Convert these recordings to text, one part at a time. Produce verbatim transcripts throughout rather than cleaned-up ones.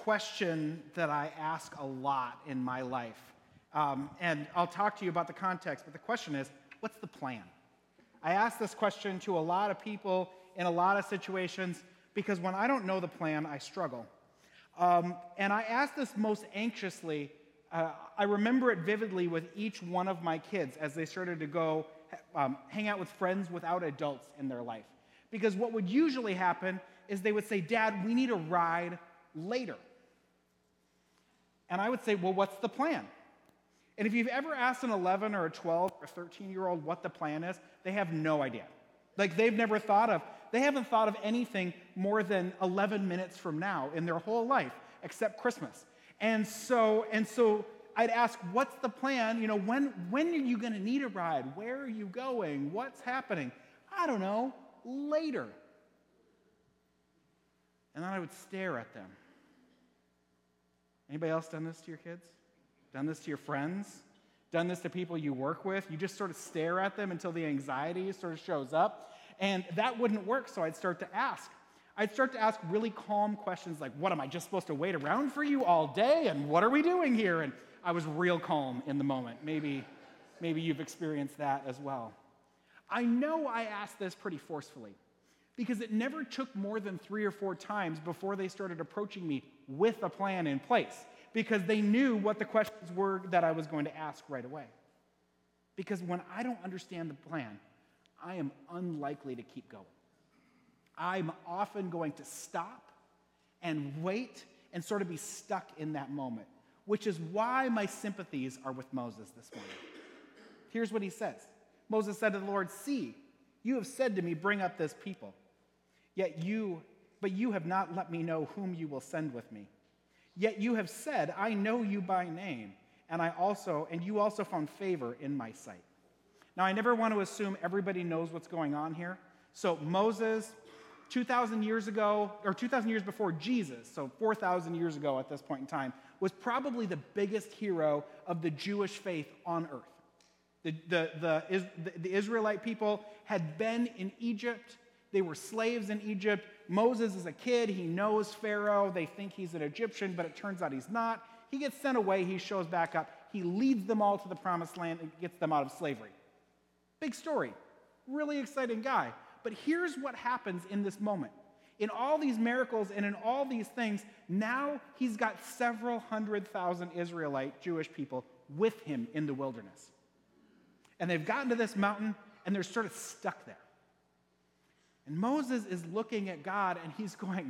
question that I ask a lot in my life. Um, and I'll talk to you about the context, but the question is, what's the plan? I ask this question to a lot of people in a lot of situations because when I don't know the plan, I struggle. Um, and I ask this most anxiously. Uh, I remember it vividly with each one of my kids as they started to go um, hang out with friends without adults in their life. Because what would usually happen is they would say, Dad, we need a ride later. And I would say, well, what's the plan? And if you've ever asked an eleven or a twelve or thirteen-year-old what the plan is, they have no idea. Like they've never thought of, they haven't thought of anything more than eleven minutes from now in their whole life, except Christmas. And so, and so I'd ask, what's the plan? You know, when, when are you going to need a ride? Where are you going? What's happening? I don't know, later. And then I would stare at them. Anybody else done this to your kids? Done this to your friends? Done this to people you work with? You just sort of stare at them until the anxiety sort of shows up. And that wouldn't work, so I'd start to ask. I'd start to ask really calm questions like, what, am I just supposed to wait around for you all day? And what are we doing here? And I was real calm in the moment. Maybe, maybe you've experienced that as well. I know I asked this pretty forcefully because it never took more than three or four times before they started approaching me with a plan in place because they knew what the questions were that I was going to ask right away. Because when I don't understand the plan, I am unlikely to keep going. I'm often going to stop and wait and sort of be stuck in that moment, which is why my sympathies are with Moses this morning. Here's what he says. Moses said to the Lord, see, you have said to me, bring up this people. Yet you, but you have not let me know whom you will send with me. Yet you have said, I know you by name, and I also, and you also found favor in my sight. Now, I never want to assume everybody knows what's going on here. So Moses, two thousand years ago, or two thousand years before Jesus, so four thousand years ago at this point in time, was probably the biggest hero of the Jewish faith on earth. The, the, the, the, the Israelite people had been in Egypt. They were slaves in Egypt. Moses is a kid. He knows Pharaoh. They think he's an Egyptian, but it turns out he's not. He gets sent away. He shows back up. He leads them all to the promised land and gets them out of slavery. Big story. Really exciting guy. But here's what happens in this moment. In all these miracles and in all these things, now he's got several hundred thousand Israelite Jewish people with him in the wilderness. And they've gotten to this mountain, and they're sort of stuck there. And Moses is looking at God, and he's going,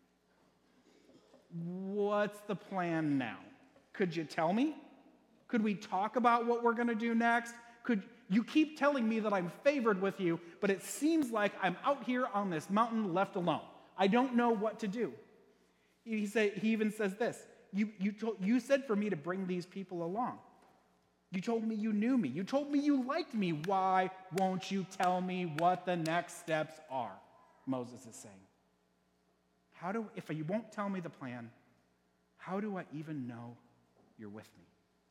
what's the plan now? Could you tell me? Could we talk about what we're going to do next? Could you keep telling me that I'm favored with you, but it seems like I'm out here on this mountain left alone. I don't know what to do. He, say, he even says this, you, you, told, you said for me to bring these people along. You told me you knew me. You told me you liked me. Why won't you tell me what the next steps are? Moses is saying. How do, if you won't tell me the plan, how do I even know you're with me?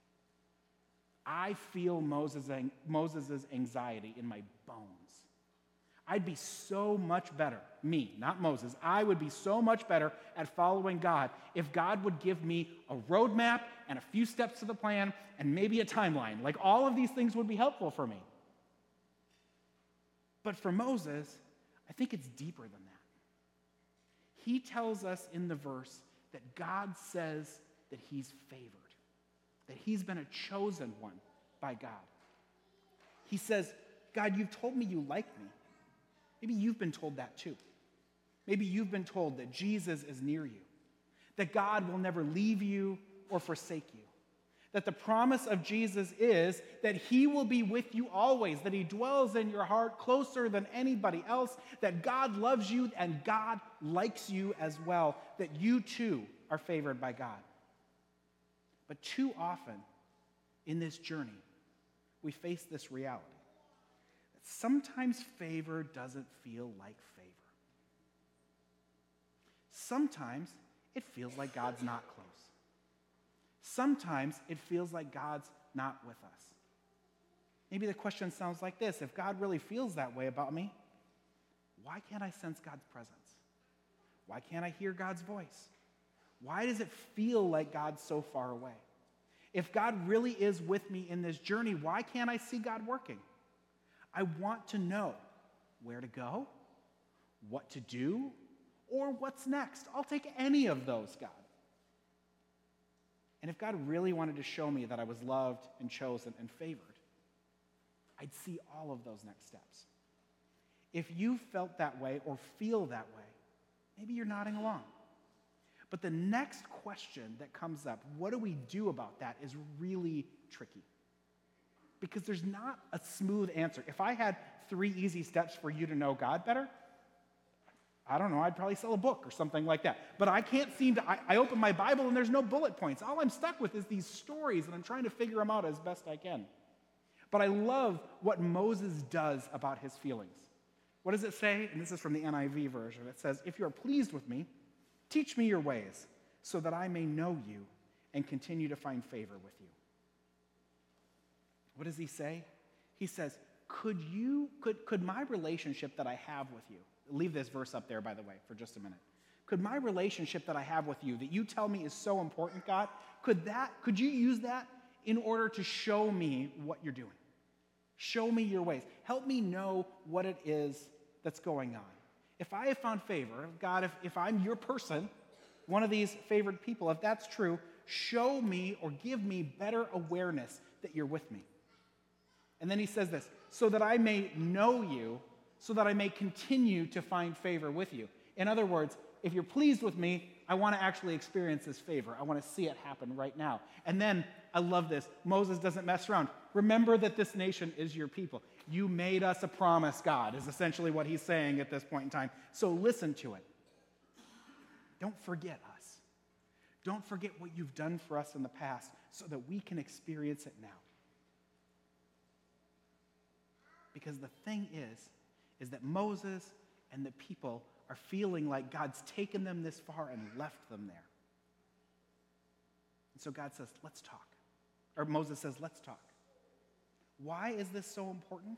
I feel Moses' Moses' anxiety in my bones. I'd be so much better, me, not Moses, I would be so much better at following God if God would give me a roadmap and a few steps to the plan and maybe a timeline. Like all of these things would be helpful for me. But for Moses, I think it's deeper than that. He tells us in the verse that God says that he's favored, that he's been a chosen one by God. He says, God, you've told me you like me. Maybe you've been told that too. Maybe you've been told that Jesus is near you, that God will never leave you or forsake you, that the promise of Jesus is that he will be with you always, that he dwells in your heart closer than anybody else, that God loves you and God likes you as well, that you too are favored by God. But too often in this journey, we face this reality. Sometimes favor doesn't feel like favor. Sometimes it feels like God's not close. Sometimes it feels like God's not with us. Maybe the question sounds like this: if God really feels that way about me, why can't I sense God's presence? Why can't I hear God's voice? Why does it feel like God's so far away? If God really is with me in this journey, why can't I see God working? I want to know where to go, what to do, or what's next. I'll take any of those, God. And if God really wanted to show me that I was loved and chosen and favored, I'd see all of those next steps. If you felt that way or feel that way, maybe you're nodding along. But the next question that comes up, what do we do about that, is really tricky. Because there's not a smooth answer. If I had three easy steps for you to know God better, I don't know, I'd probably sell a book or something like that. But I can't seem to, I, I open my Bible and there's no bullet points. All I'm stuck with is these stories, and I'm trying to figure them out as best I can. But I love what Moses does about his feelings. What does it say? And this is from the N I V version. It says, "If you are pleased with me, teach me your ways, so that I may know you and continue to find favor with you." What does he say? He says, could you, could, could my relationship that I have with you, leave this verse up there, by the way, for just a minute. Could my relationship that I have with you, that you tell me is so important, God, could that, could you use that in order to show me what you're doing? Show me your ways. Help me know what it is that's going on. If I have found favor, God, if, if I'm your person, one of these favored people, if that's true, show me or give me better awareness that you're with me. And then he says this, so that I may know you, so that I may continue to find favor with you. In other words, if you're pleased with me, I want to actually experience this favor. I want to see it happen right now. And then, I love this, Moses doesn't mess around. Remember that this nation is your people. You made us a promise, God, is essentially what he's saying at this point in time. So listen to it. Don't forget us. Don't forget what you've done for us in the past so that we can experience it now. Because the thing is, is that Moses and the people are feeling like God's taken them this far and left them there. And so God says, let's talk. Or Moses says, let's talk. Why is this so important?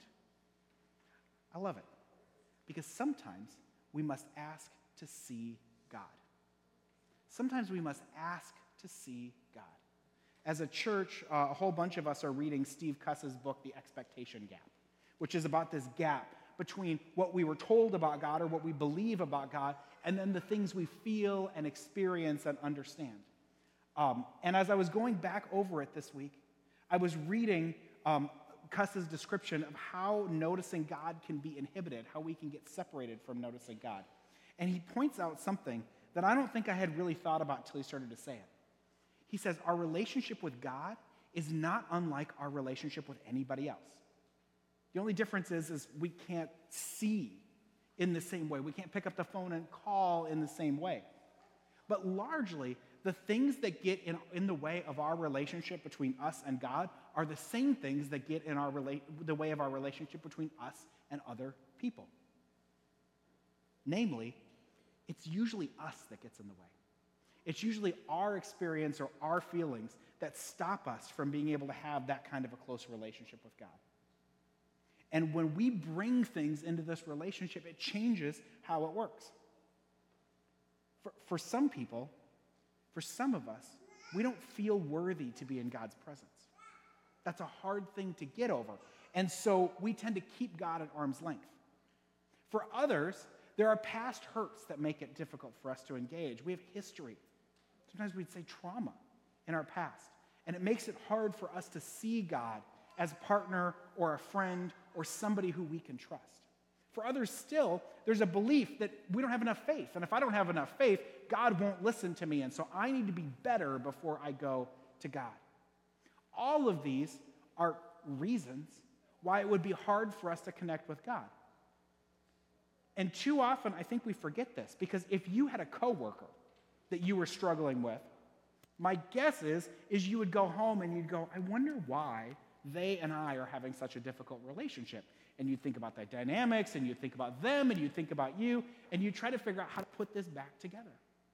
I love it. Because sometimes we must ask to see God. Sometimes we must ask to see God. As a church, uh, a whole bunch of us are reading Steve Cuss's book, The Expectation Gap, which is about this gap between what we were told about God or what we believe about God and then the things we feel and experience and understand. Um, and as I was going back over it this week, I was reading um, Cuss's description of how noticing God can be inhibited, how we can get separated from noticing God. And he points out something that I don't think I had really thought about until he started to say it. He says, our relationship with God is not unlike our relationship with anybody else. The only difference is, is we can't see in the same way. We can't pick up the phone and call in the same way. But largely, the things that get in, in the way of our relationship between us and God are the same things that get in our rela- the way of our relationship between us and other people. Namely, it's usually us that gets in the way. It's usually our experience or our feelings that stop us from being able to have that kind of a close relationship with God. And when we bring things into this relationship, it changes how it works. For, for some people, for some of us, we don't feel worthy to be in God's presence. That's a hard thing to get over. And so we tend to keep God at arm's length. For others, there are past hurts that make it difficult for us to engage. We have history. Sometimes we'd say trauma in our past. And it makes it hard for us to see God as a partner or a friend or somebody who we can trust. For others still, there's a belief that we don't have enough faith. And if I don't have enough faith, God won't listen to me. And so I need to be better before I go to God. All of these are reasons why it would be hard for us to connect with God. And too often, I think we forget this, because if you had a coworker that you were struggling with, my guess is, is you would go home and you'd go, I wonder why they and I are having such a difficult relationship. And you'd think about the dynamics, and you'd think about them, and you'd think about you, and you'd try to figure out how to put this back together.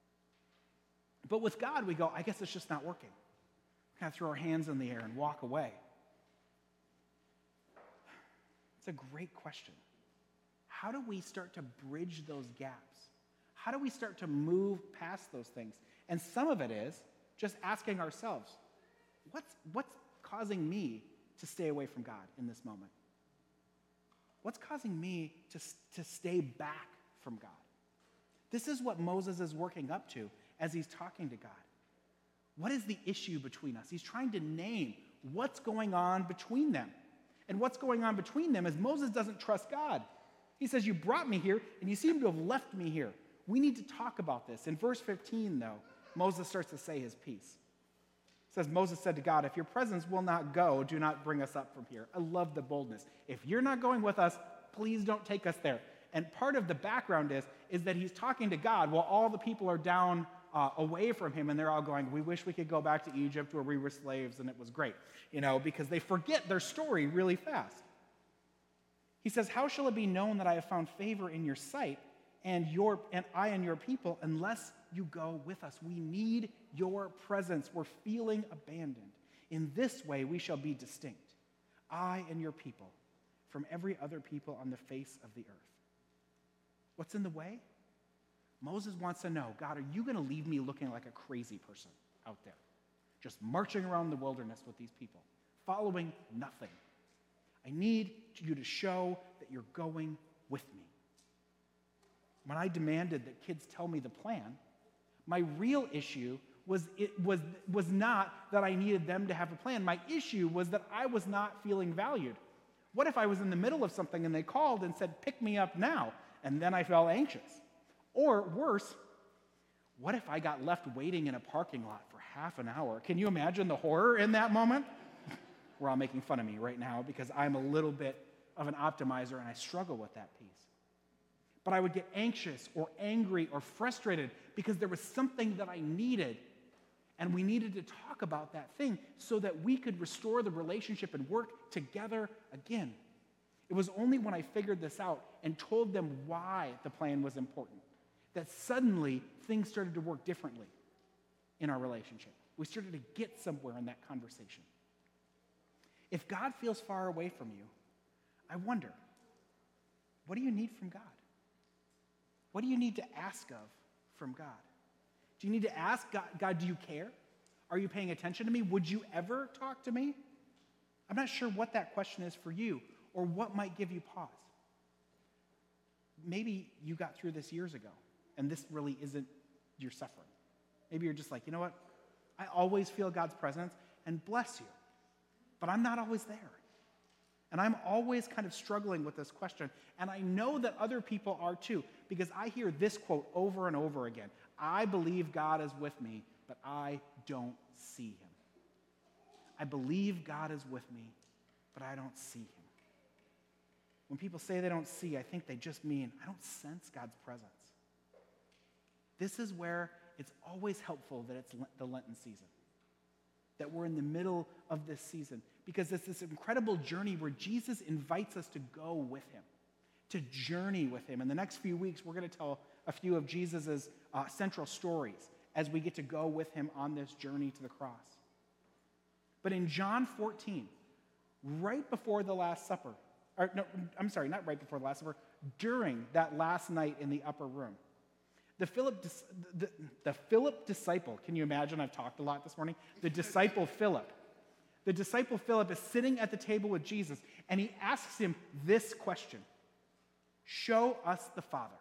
But with God, we go, I guess it's just not working. We kind of throw our hands in the air and walk away. It's a great question. How do we start to bridge those gaps? How do we start to move past those things And some of it is just asking ourselves, what's, what's causing me to stay away from God in this moment? What's causing me to, to stay back from God? This is what Moses is working up to as he's talking to God. What is the issue between us? He's trying to name what's going on between them. And what's going on between them is Moses doesn't trust God. He says, you brought me here, and you seem to have left me here. We need to talk about this. In verse fifteen, though, Moses starts to say his piece. It says, Moses said to God, if your presence will not go, do not bring us up from here. I love the boldness. If you're not going with us, please don't take us there. And part of the background is, is that he's talking to God while all the people are down uh, away from him, and they're all going, we wish we could go back to Egypt where we were slaves and it was great, you know, because they forget their story really fast. He says, how shall it be known that I have found favor in your sight and your and I and your people unless you go with us? We need your presence. We're feeling abandoned. In this way, we shall be distinct, I and your people, from every other people on the face of the earth. What's in the way? Moses wants to know, God, are you going to leave me looking like a crazy person out there, just marching around the wilderness with these people, following nothing? I need you to show that you're going with me. When I demanded that kids tell me the plan, my real issue was it was, was not that I needed them to have a plan. My issue was that I was not feeling valued. What if I was in the middle of something and they called and said, pick me up now, and then I felt anxious? Or worse, what if I got left waiting in a parking lot for half an hour? Can you imagine the horror in that moment? We're all making fun of me right now because I'm a little bit of an optimizer and I struggle with that piece. But I would get anxious or angry or frustrated because there was something that I needed, and we needed to talk about that thing so that we could restore the relationship and work together again. It was only when I figured this out and told them why the plan was important that suddenly things started to work differently in our relationship. We started to get somewhere in that conversation. If God feels far away from you, I wonder, what do you need from God? What do you need to ask of from God? Do you need to ask God, God, do you care? Are you paying attention to me? Would you ever talk to me? I'm not sure what that question is for you or what might give you pause. Maybe you got through this years ago, and this really isn't your suffering. Maybe you're just like, you know what? I always feel God's presence, and bless you. But I'm not always there. And I'm always kind of struggling with this question. And I know that other people are too, because I hear this quote over and over again. I believe God is with me, but I don't see him. I believe God is with me, but I don't see him. When people say they don't see, I think they just mean, I don't sense God's presence. This is where it's always helpful that it's the Lenten season, that we're in the middle of this season, because it's this incredible journey where Jesus invites us to go with him, to journey with him. In the next few weeks, we're going to tell a few of Jesus' uh, central stories as we get to go with him on this journey to the cross. But in John fourteen, right before the Last Supper, or no, I'm sorry, not right before the Last Supper, during that last night in the upper room, the Philip, the, the Philip disciple, can you imagine? I've talked a lot this morning. The disciple Philip. The disciple Philip is sitting at the table with Jesus, and he asks him this question: show us the Father.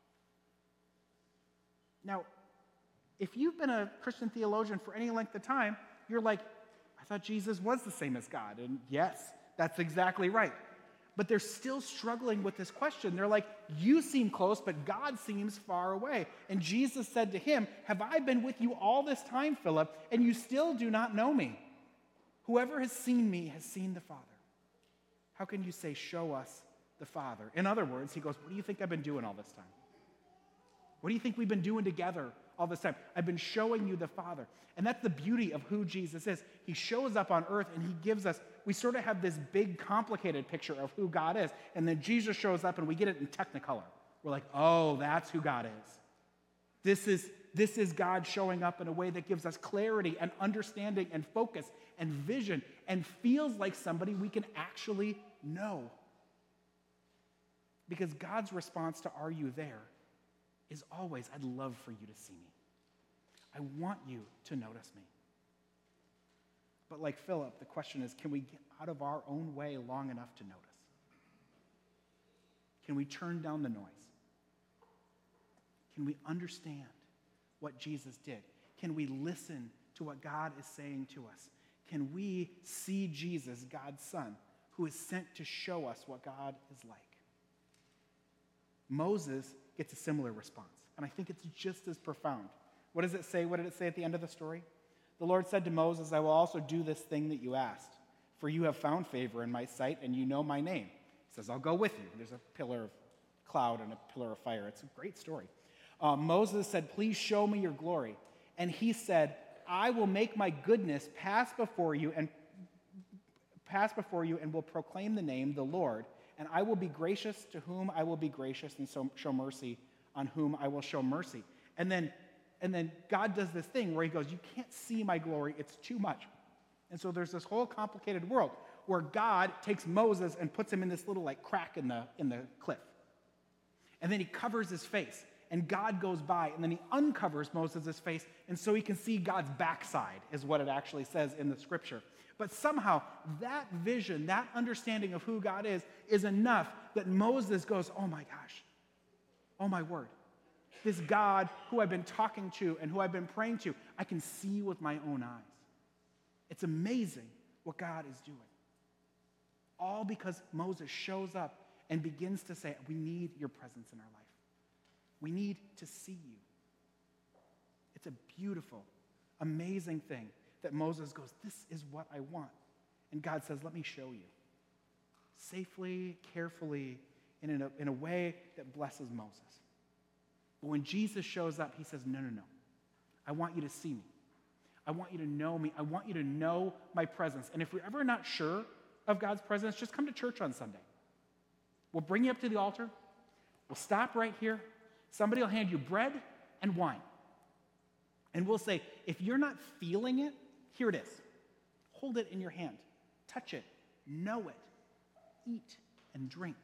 Now, if you've been a Christian theologian for any length of time, you're like, I thought Jesus was the same as God. And yes, that's exactly right. But they're still struggling with this question. They're like, you seem close, but God seems far away. And Jesus said to him, have I been with you all this time, Philip, and you still do not know me? Whoever has seen me has seen the Father. How can you say, show us the Father? In other words, he goes, what do you think I've been doing all this time? What do you think we've been doing together all this time? I've been showing you the Father. And that's the beauty of who Jesus is. He shows up on earth and he gives us, we sort of have this big, complicated picture of who God is. And then Jesus shows up and we get it in Technicolor. We're like, oh, that's who God is. This is, this is God showing up in a way that gives us clarity and understanding and focus and vision and feels like somebody we can actually know. Because God's response to "Are you there?" is always, I'd love for you to see me. I want you to notice me. But like Philip, the question is, can we get out of our own way long enough to notice? Can we turn down the noise? Can we understand what Jesus did? Can we listen to what God is saying to us? Can we see Jesus, God's Son, who is sent to show us what God is like? Moses gets a similar response, and I think it's just as profound. What does it say? What did it say at the end of the story? The Lord said to Moses, I will also do this thing that you asked, for you have found favor in my sight, and you know my name. He says, I'll go with you. There's a pillar of cloud and a pillar of fire. It's a great story. Uh, Moses said, please show me your glory. And he said, I will make my goodness pass before you and pass before you and will proclaim the name, the Lord, and I will be gracious to whom I will be gracious and so show mercy on whom I will show mercy. And then, and then God does this thing where he goes, you can't see my glory, it's too much. And so there's this whole complicated world where God takes Moses and puts him in this little like crack in the, in the cliff. And then he covers his face. And God goes by, and then he uncovers Moses' face, and so he can see God's backside, is what it actually says in the scripture. But somehow, that vision, that understanding of who God is, is enough that Moses goes, oh my gosh, oh my word. This God who I've been talking to and who I've been praying to, I can see with my own eyes. It's amazing what God is doing. All because Moses shows up and begins to say, we need your presence in our life. We need to see you. It's a beautiful, amazing thing that Moses goes, this is what I want. And God says, let me show you. Safely, carefully, and in a, in a way that blesses Moses. But when Jesus shows up, he says, no, no, no. I want you to see me. I want you to know me. I want you to know my presence. And if you're ever not sure of God's presence, just come to church on Sunday. We'll bring you up to the altar. We'll stop right here. Somebody will hand you bread and wine. And we'll say, if you're not feeling it, here it is. Hold it in your hand. Touch it. Know it. Eat and drink.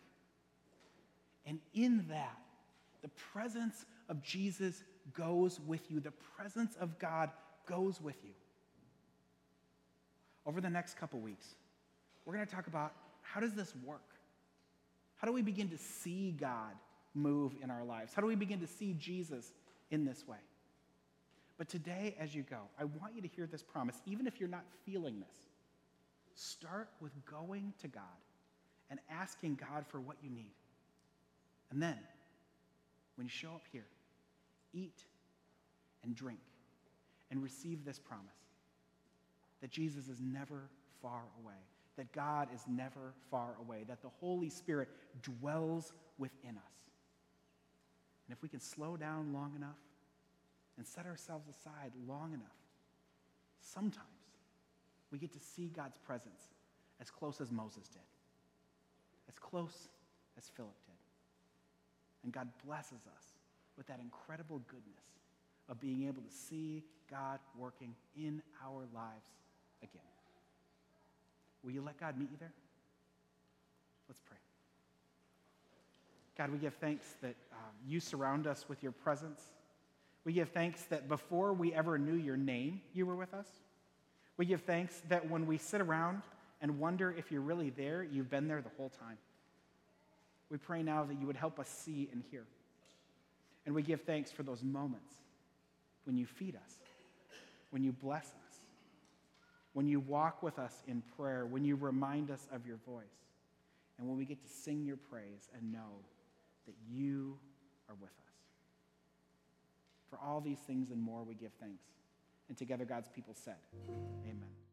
And in that, the presence of Jesus goes with you. The presence of God goes with you. Over the next couple weeks, we're going to talk about how does this work? How do we begin to see God move in our lives? How do we begin to see Jesus in this way? But today, as you go, I want you to hear this promise, even if you're not feeling this. Start with going to God and asking God for what you need. And then, when you show up here, eat and drink and receive this promise that Jesus is never far away, that God is never far away, that the Holy Spirit dwells within us. And if we can slow down long enough and set ourselves aside long enough, sometimes we get to see God's presence as close as Moses did, as close as Philip did. And God blesses us with that incredible goodness of being able to see God working in our lives again. Will you let God meet you there? Let's pray. God, we give thanks that um, you surround us with your presence. We give thanks that before we ever knew your name, you were with us. We give thanks that when we sit around and wonder if you're really there, you've been there the whole time. We pray now that you would help us see and hear. And we give thanks for those moments when you feed us, when you bless us, when you walk with us in prayer, when you remind us of your voice, and when we get to sing your praise and know that you are with us. For all these things and more, we give thanks. And together God's people said, amen.